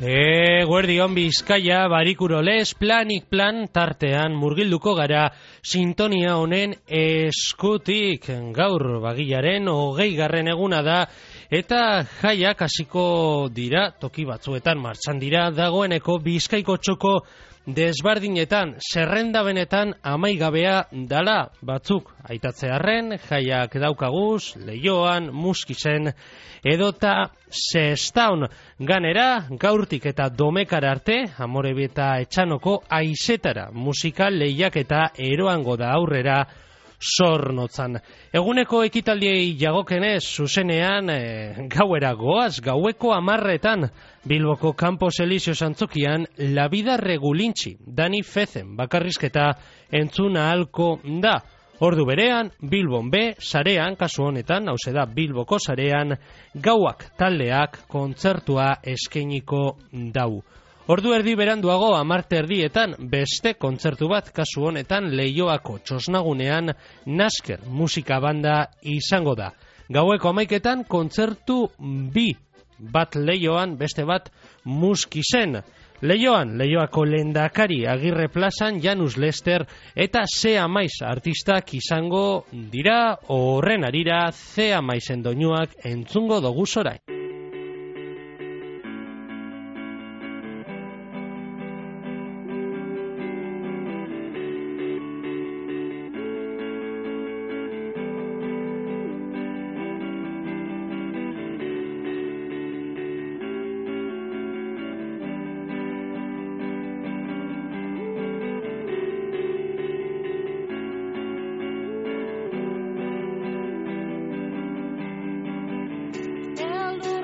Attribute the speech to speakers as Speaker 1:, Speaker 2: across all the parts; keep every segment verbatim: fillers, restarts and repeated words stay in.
Speaker 1: Eguerdion Bizkaia, Barikuro les, planik plan tartean murgilduko gara sintonia honen eskutik. Gaur bagilaren hogei garren eguna da eta jaiak hasiko dira, toki batzuetan martxan dira, dagoeneko Bizkaiko txoko desbardinetan, zerrenda benetan amaigabea dala batzuk. Aitatzearren, jaiak daukaguz, Leioan, Muskizen, edota Sestaun. Ganera, gaurtik eta domekara arte, Amorebi eta Etxanoko aizetara, musikal lehiak eta eroango da aurrera Zornotzan. Eguneko ekitaldiei jagokenez, zuzenean e, gauera goaz, gaueko amarretan, Bilboko Campos Elíseos antzokian, La Vida Regulintxi, Dani Fezen, bakarrizketa entzun ahalko da. Ordu berean, Bilbon B, sarean, kasu honetan, hauze da Bilboko sarean, gauak taldeak kontzertua eskainiko dau. Ordu erdi beranduago amarte erdietan beste kontzertu bat, kasu honetan Leioako txosnagunean Nasker musika banda izango da. Gaueko amaiketan kontzertu bi, bat Leioan, beste bat Muskizen. Leioan, Leioako lehendakari Agirre plazan Janus Lester eta Zea Maiz artistak izango dira, horren arira Zea Maizen doinuak entzungo dugu zorain.
Speaker 2: El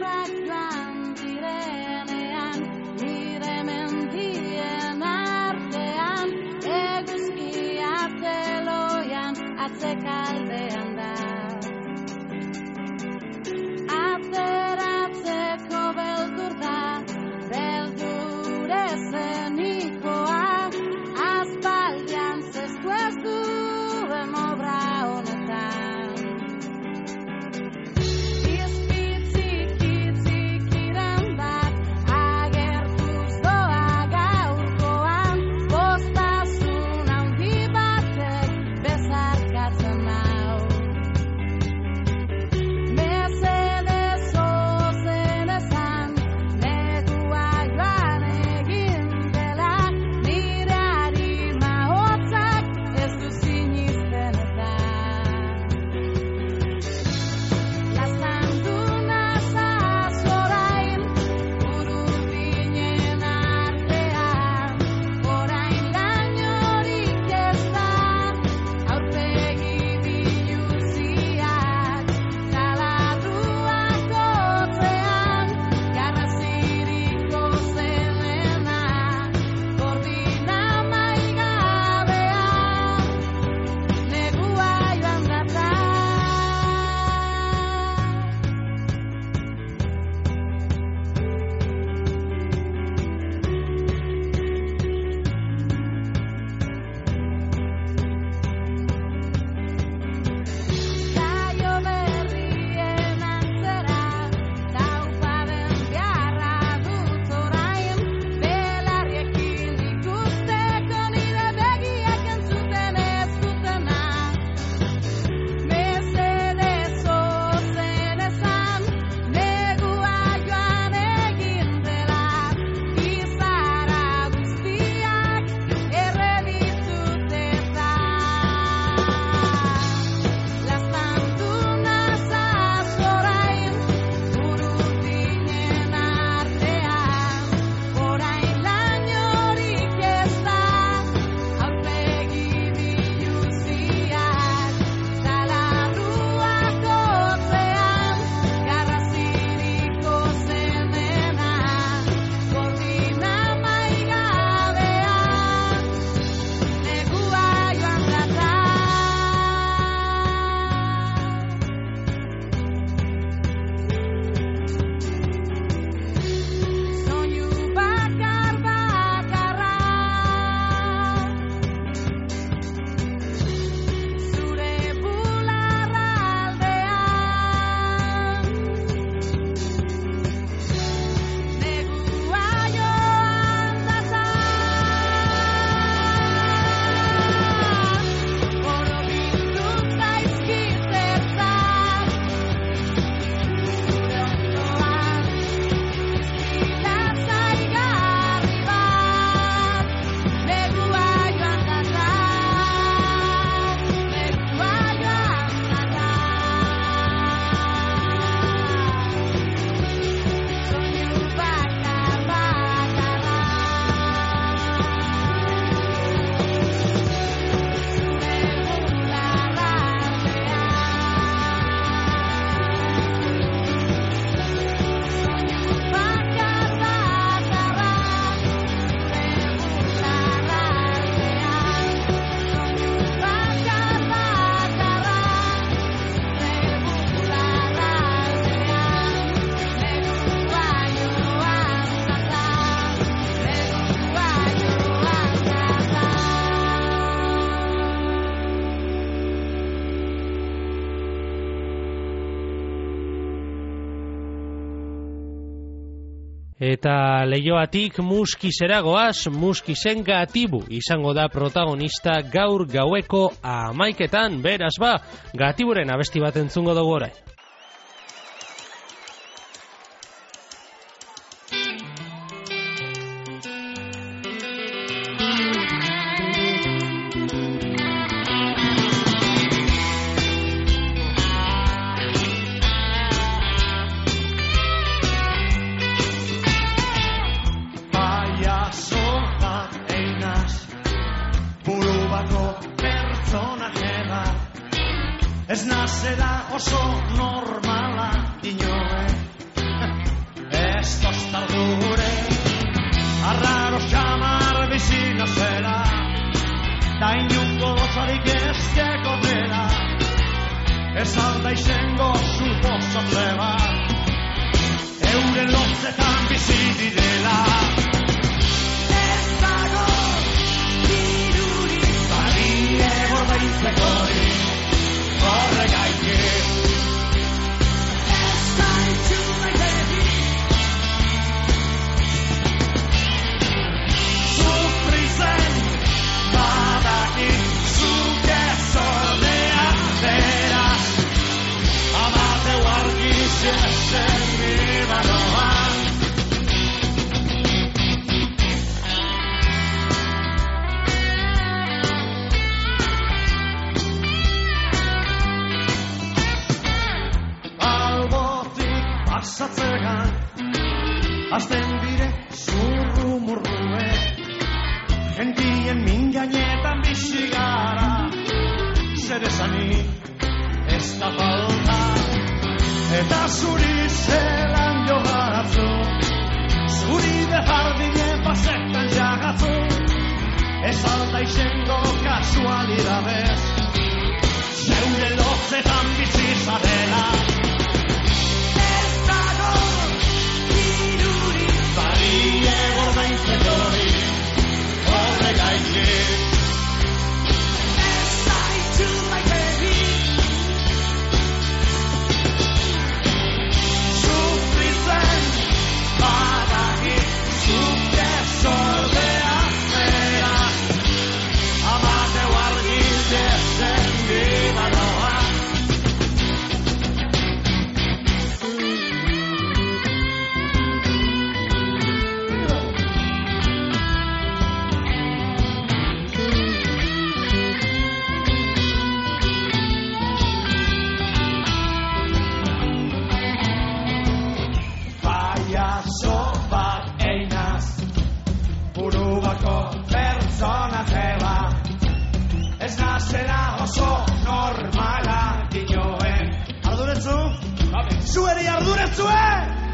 Speaker 1: Eta Leioatik Muskizera goaz, Muskizen Gatibu izango da protagonista gaur gaueko hamaiketan, beraz ba, Gatiburen abesti bat entzungo dugu orain.
Speaker 2: Ez nazera oso normala inoe, ez tostardure, arraro xamar bizina zera, ta inungo gozarik ez tekotera, ez alda izango supozatze bat, euren lotzetan bizi direla. Ez dago dirurik, bari egordaintzekori, horregatik ez gaitu nahi sufrizen badakit zuke zordea beraz amateu argiz esen nibanoan Pasatzegan, azten bire zurru murrue, gentien min gainetan bizi gara, zer esanik ez da falta, eta zuri zelan jogatzu, zuri behardinen pasetan jagatzu, ez alda izango kasualidadez, zeure lotzetan bizi zarela. Bari egordaintzekori, horregatik ez zaitu maiteri, sufritzen badakit zuke zordea zera, amateu argiz esen dibanoa. Zueri arduretzue!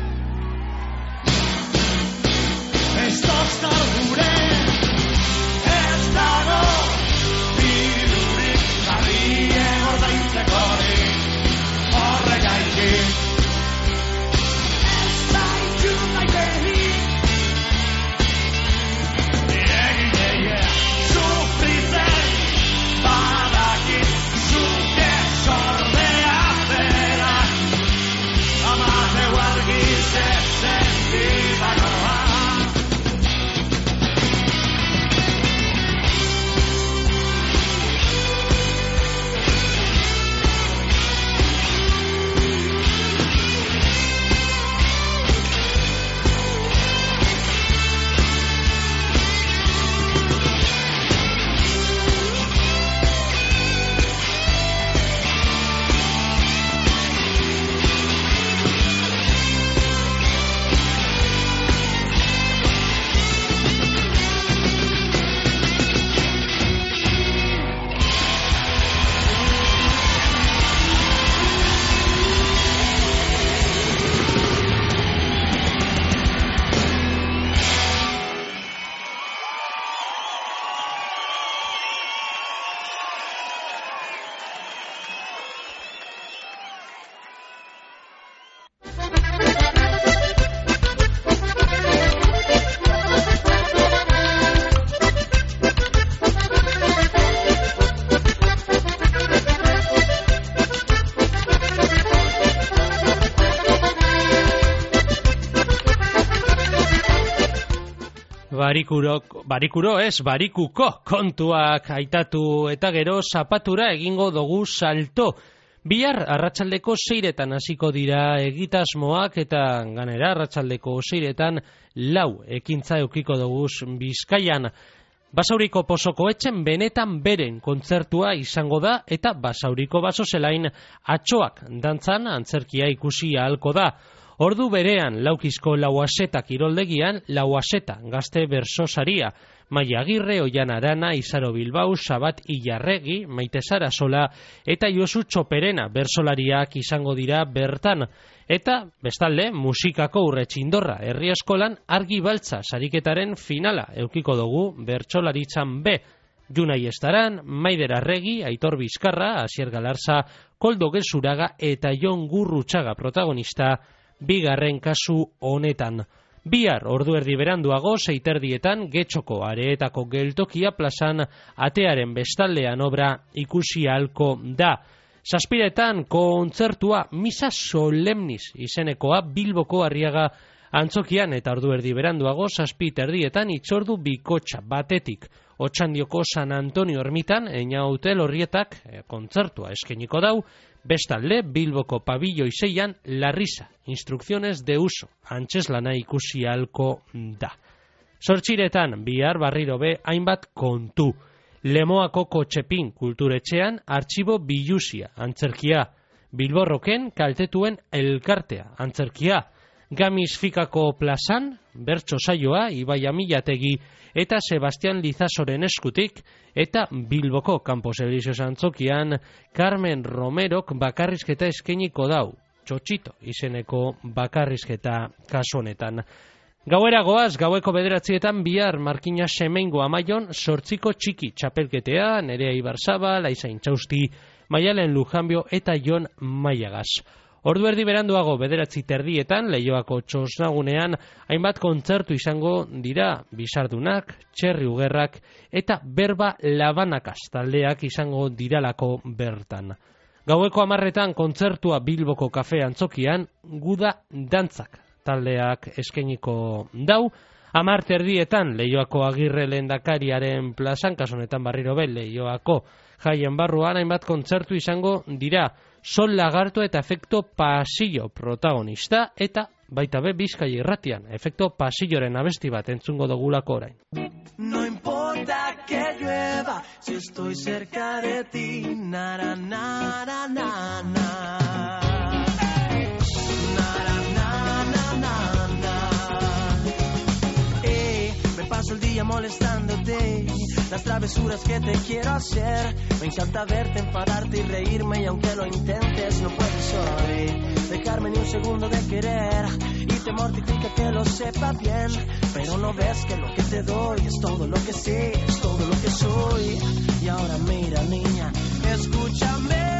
Speaker 2: Ez tostar gure, ez dago dirurik, jarri egordaintzekori, horregatik ez zaitu naiteri. Egile, sufritzen badakit zuke zordea zera, amateu argiz esen dibanoa.
Speaker 1: barikuro, barikuro ez, barikuko kontuak aitatu eta gero zapatura egingo dugu salto. Bihar arratsaldeko seiretan hasiko dira egitasmoak eta ganera arratsaldeko seiretan lau ekintza eukiko dugu Bizkaian. Basauriko Posoko etxen benetan beren kontzertua izango da eta Basauriko baso zelain atxoak dantzan antzerkia ikusi ahalko da. Ordu berean Laukizko Lauaseta kiroldegian Lauaseta gazte bersosaria, Maia Agirre, Oian Arana, Izaro Bilbao, Sabat Ilarregi, Maite Sarasola eta Josu Txoperena bersolariak izango dira bertan. Eta, bestalde, musikako urretxindorra herri eskolan argi baltza sariketaren finala eukiko dugu bertsolaritzan B. Junai Estaran, Maider Arregi, Aitor Bizkarra, Asier Galarza, Koldo Gezuraga eta Jon Gurrutxaga protagonista bigarren kasu honetan. Bihar ordu erdi beranduago seiterdietan Getxoko Areetako geltokia plazan atearen bestaldean obra ikusi ahalko da. Zazpiretan kontzertua Misa Solemnis izenekoa Bilboko Arriaga antzokian eta ordu erdi beranduago zazpi terdietan itzordu bikotxa batetik. Otxandioko San Antonio ermitan Eina Hotel Horrietak e, kontzertua eskeniko dau, bestalde Bilboko Pabilloi seian La Risa, instrukziones de uso, antxeslana ikusi ahalko da. Zortziretan bihar barriro be hainbat kontu. Lemoako Kotxepin kulturetxean artxibo biluzia, antzerkia. Bilborroken kaltetuen elkartea, antzerkia. Gamisfikako plazan, bertso saioa, Ibai Amilategi eta Sebastian Lizasoren eskutik, eta Bilboko Campos Elíseos antzokian Carmen Romerok bakarrizketa eskeniko dau, Txotxito izeneko bakarrizketa kasu honetan. Gauera goaz, gaueko bederatzietan bihar Markina Semeingo Amaion sortziko txiki txapelketea, Nerea Ibarzaba, Laizain Txausti, Maialen Lujanbio eta Jon Maiagaz. Ordu erdi beranduago bederatzi terdietan, Leioako Txosnagunean, hainbat kontzertu izango dira Bizardunak, Txerri Ugerrak eta Berba Labanakaz taldeak izango diralako bertan. Gaueko hamarretan kontzertua Bilboko Kafe antzokian, Guda Dantzak taldeak eskeniko dau. Hamar terdietan Leioako Agirre lehendakariaren plazan, kasunetan barriro be Leioako jaien barruan hainbat kontzertu izango dira. Sol Lagarto eta Efekto Pasillo protagonista eta baita be Bizkai irratian Efekto Pasilloren abesti bat entzungo dugulako orain.
Speaker 2: No importa que llueva si estoy cerca de ti, nara nara na na. Paso el día molestándote, las travesuras que te quiero hacer. Me encanta verte, enfadarte y reírme, y aunque lo intentes no puedes hoy dejarme ni un segundo de querer. Y te mortifica que lo sepa bien, pero no ves que lo que te doy es todo lo que sé, es todo lo que soy. Y ahora mira, niña, escúchame.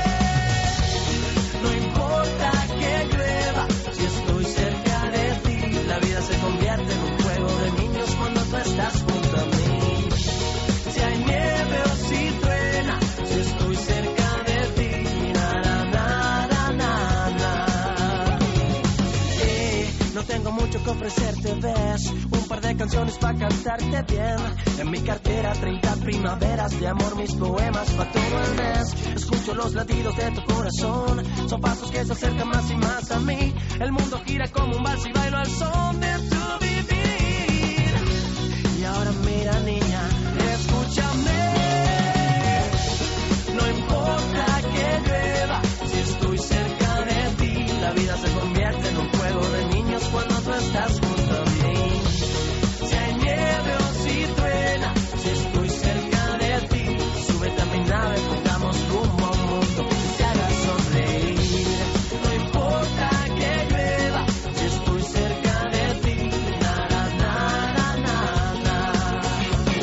Speaker 2: No importa que llueva si estoy cerca de ti, la vida se convierte en un juego de niños cuando tú estás junto a mí. Si hay nieve o si truena, si estoy cerca de ti, nada, nada, nada. Eh, no tengo mucho que ofrecerte, ves, un par de canciones para cantarte bien. En mi cartera treinta primaveras de amor, mis poemas para todo el mes. Escucho los latidos de tu corazón, son pasos que se acercan más y más a mí. El mundo gira como un vals y bailo al son de tu vivir. Y ahora mira, niña, escúchame. No importa que llueva si estoy cerca de ti, la vida se convierte en un juego de niños cuando tú estás junto a mí. Si hay nieve o si truena, si estoy cerca de ti, súbete a mi nave, pongamos rumbo a un mundo que te haga sonreír. No importa que llueva si estoy cerca de ti, nada, nada, nada.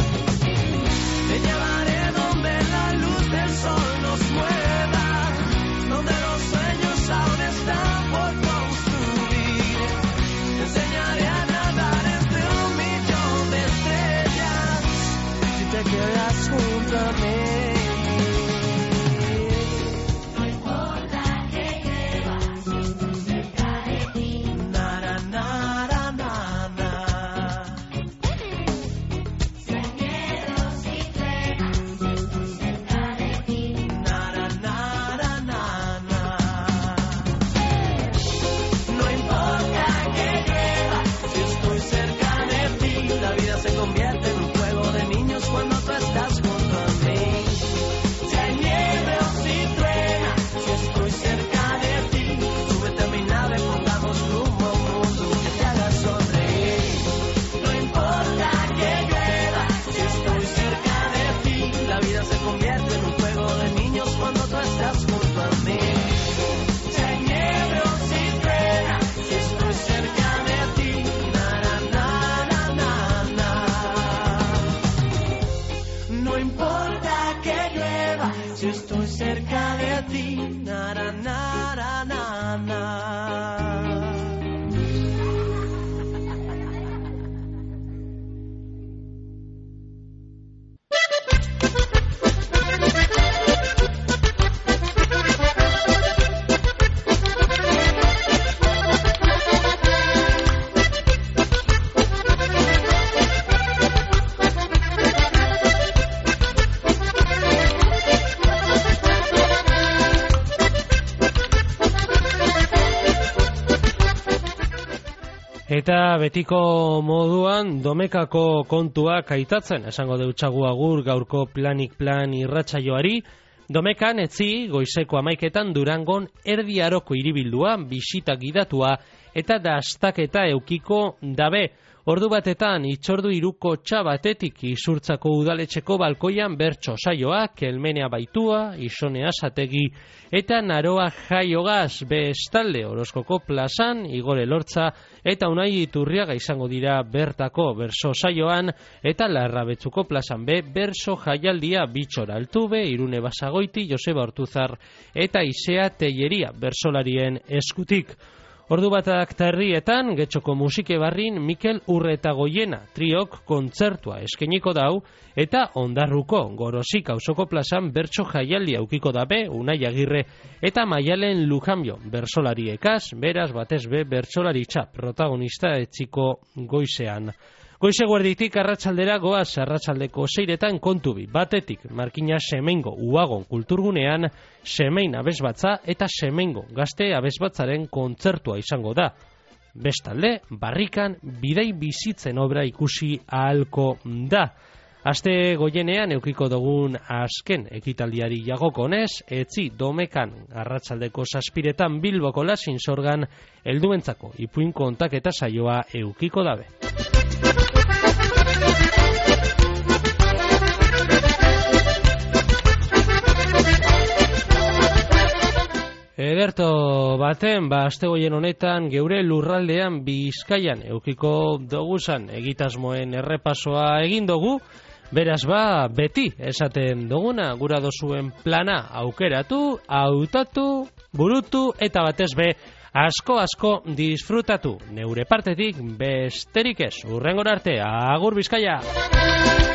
Speaker 1: Eta betiko moduan domekako kontuak aitatzen, esango deutsagu agur gaurko planik plan irratsaioari. Domekan etzi goizeko hamaiketan Durangon erdi aroko hiribildua, bisita gidatua eta dastaketa eukiko dabe. Ordu batetan itxordu hiruko txabatetik Isurtzako udaletxeko balkoian bertso saioa, Kelmenea Baitua, Isonea Sategi eta Naroa Jaiogaz. Bestalde Orozkoko plazan Igor Elortza eta Unai Iturriaga izango dira bertako berso saioan, eta Larrabetzuko plazan be berso jaialdia Bitxora Altube, Irune Basagoiti, Joseba Ortuzar eta Isea Telleria bersolarien eskutik. Ordu batak terrietan, Getxoko musike barrin Mikel Urretagoiena triok kontzertua eskeniko dau, eta Ondarruko Gorosik auzoko plazan bertso jaialdia aukiko dabe, Unai Agirre eta Maialen Lujanbio bersolariekaz, beraz batez be bertsolaritza protagonista etziko goizean. Goize guerditik arratsaldera goaz, arratsaldeko seiretan kontubi, batetik Markina Semengo Uagon kulturgunean, Semein abesbatza eta Semengo gazte abesbatzaren kontzertua izango da. Bestalde, Barrikan bidai bizitzen obra ikusi ahalko da. Aste goienean eukiko dugun azken ekitaldiari jagokonez, etzi Domekan arratsaldeko zazpiretan Bilboko Lasin Sorgan helduentzako ipuin kontaketa saioa eukiko dabe. Ederto baten, ba, astegoien honetan geure lurraldean Bizkaian eukiko doguzan egitasmoen errepasoa egin dugu, beraz ba, beti esaten duguna, gura dozuen plana aukeratu, hautatu, burutu eta batez be, asko-asko disfrutatu. Neure partetik besterik ez, hurrengora arte, agur Bizkaia!